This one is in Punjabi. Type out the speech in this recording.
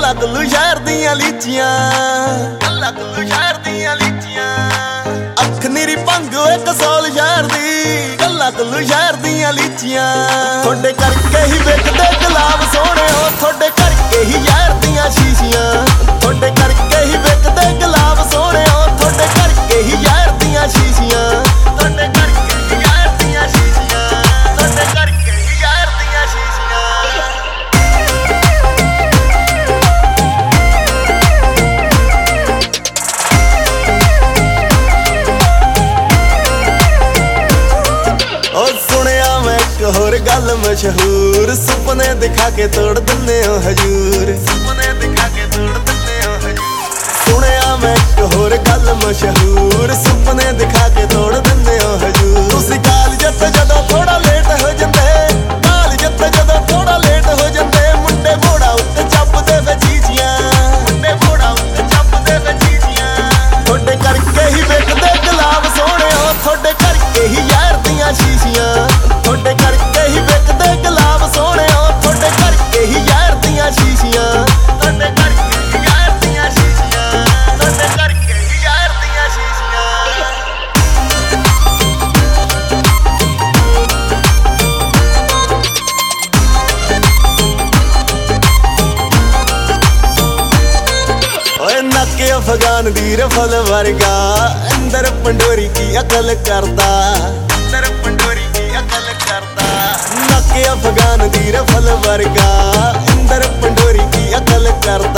ਗੱਲਾਂ ਕੁੱਲੂ ਸ਼ਹਿਰ ਦੀਆਂ ਲੀਚੀਆਂ, ਗੱਲਾਂ ਕੁੱਲੂ ਸ਼ਹਿਰ ਦੀਆਂ ਲੀਚੀਆਂ। ਅੱਖ ਨੀਰੀ ਭੰਗ ਓਏ ਕਸੌਲ ਸ਼ਹਿਰ ਦੀ, ਗੱਲਾਂ ਕੁੱਲੂ ਸ਼ਹਿਰ ਦੀਆਂ ਲੀਚੀਆਂ। ਤੁਹਾਡੇ ਕਰਕੇ ਹੀ ਵਿਕਦੇ ਗੁਲਾਬ ਸੋਹਣਿਓ, ਤੁਹਾਡੇ ਕਰਕੇ ਹੀ ਯਾਰ ਦੀਆਂ ਸ਼ੀਸ਼ੀਆਂ। ਤੁਹਾਡੇ ਕਰਕੇ ਹੀ ਵਿਕਦੇ ਗੁਲਾਬ ਸੋਹਣਿਓ, ਤੁਹਾਡੇ ਕਰਕੇ ਹੀ ਯਾਰ ਦੀਆਂ ਸ਼ੀਸ਼ੀਆਂ। ਤੁਹਾਡੇ ਕਰਕੇ ਹੀ ਯਾਰ ਦੀਆਂ ਸ਼ੀਸ਼ੀਆਂ, ਤੁਹਾਡੇ ਕਰਕੇ ਹੀ ਯਾਰ ਦੀਆਂ ਸ਼ੀਸ਼ੀਆਂ। ਓ ਸੁਣਿਆ ਮੈਂ ਇੱਕ ਹੋਰ ਗੱਲ ਮਸ਼ਹੂਰ, ਸੁਪਨੇ ਦਿਖਾ ਕੇ ਤੋੜ ਦਿੰਦੇ ਹੋ ਹਜੂਰ, ਸੁਪਨੇ ਦਿਖਾ ਕੇ ਤੋੜ ਦਿੰਦੇ ਹੋ ਹਜੂਰ। ਸੁਣਿਆ ਮੈਂ ਇੱਕ ਹੋਰ ਗੱਲ ਮਸ਼ਹੂਰ, ਸੁਪਨੇ ਦਿਖਾ ਕੇ ਤੋੜ ਦਿੰਦੇ ਹੋ ਹਜੂਰ। ਤੁਸੀਂ ਕਾਲਜ ਤੇ ਜਦੋਂ ਥੋੜਾ ਲੇਟ ਹੋ ਜਾਂਦੇ, ਕਾਲਜ ਤੇ ਜਦੋਂ ਥੋੜਾ ਲੇਟ ਹੋ ਜਾਂਦੇ, ਮੁੰਡੇ ਮੋੜਾ ਉੱਤੇ ਚੱਪਦੇ ਵੇ ਜੀਜੀਆਂ, ਮੁੰਡੇ ਮੋੜਾ ਉੱਤੇ ਚੱਪਦੇ ਵੇ ਜੀਜੀਆਂ। ਤੁਹਾਡੇ ਕਰਕੇ ਹੀ ਵਿਕਦੇ ਗੁਲਾਬ ਸੋਹਣਿਓ, ਤੁਹਾਡੇ ਕਰਕੇ ਹੀ ਯਾਰ ਦੀਆਂ ਸ਼ੀਸ਼ੀਆਂ। ਤੁਹਾਡੇ ਕਰਕੇ ਹੀ ਵਿਕਦੇ ਗੁਲਾਬ ਸੋਹਣਿਓ, ਤੁਹਾਡੇ ਕਰਕੇ ਹੀ ਯਾਰ ਦੀਆਂ ਸ਼ੀਸ਼ੀਆਂ। ਤੁਹਾਡੇ ਕਰਕੇ ਹੀ ਯਾਰ ਦੀਆਂ ਸ਼ੀਸ਼ੀਆਂ, ਤੁਹਾਡੇ ਕਰਕੇ ਹੀ ਯਾਰ ਦੀਆਂ ਸ਼ੀਸ਼ੀਆਂ। ਓਏ ਨੱਕ ਅਫਗਾਨ ਦੀ ਰਫਲ ਵਰਗਾ, ਅੰਦਰ ਪੰਡੋਰੀ ਕੀ ਅਕਲ ਕਰਦਾ, ਅੰਦਰ ਪੰਡੋਰੀ ਕੀ ਅਕਲ ਕਰਦਾ। ਨੱਕ ਅਫਗਾਨ ਦੀ ਰਫਲ ਵਰਗਾ, ਅੰਦਰ ਪੰਡੋਰੀ ਕੀ ਅਕਲ ਕਰਦਾ।